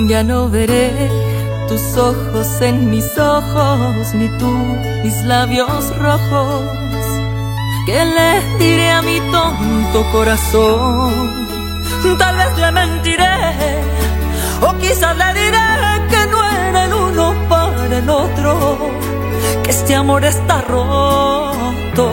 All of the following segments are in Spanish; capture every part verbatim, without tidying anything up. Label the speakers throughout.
Speaker 1: Ya no veré tus ojos en mis ojos, ni tú mis labios rojos. ¿Qué le diré a mi tonto corazón? Tal vez le mentiré, o quizás le diré que no era el uno para el otro, que este amor está roto.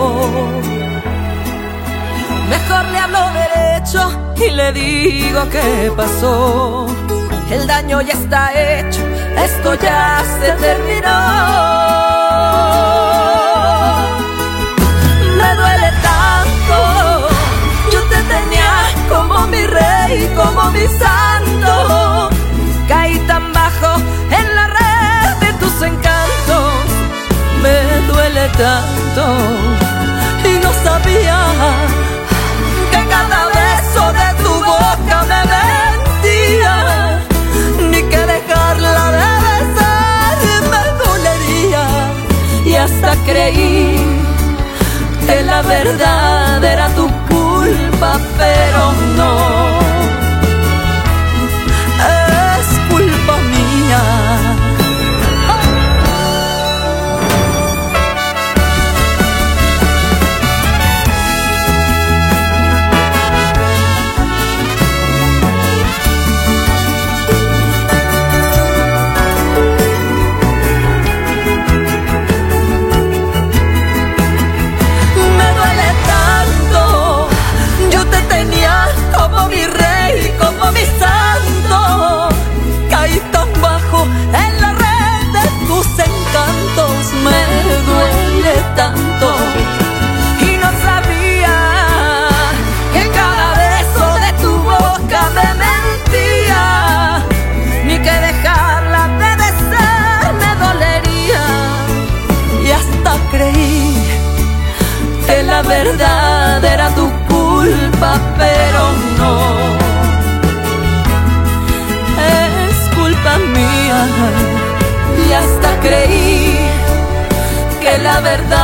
Speaker 1: Mejor le hablo derecho y le digo qué pasó. El daño ya está hecho, esto ya se terminó. Me duele tanto, yo te tenía como mi rey, como mi santo. Caí tan bajo en la red de tus encantos. Me duele tanto y no sabía que cada beso de tu boca me mentía, ni que dejarla de besar me dolería. Y hasta creí que la verdad era tu culpa, pero no, es culpa mía. Tanto y no sabía que cada beso de tu boca me mentía, ni que dejarla de besar me dolería. Y hasta creí que la verdad era tu culpa, pero no, es culpa mía. Y hasta creí que la verdad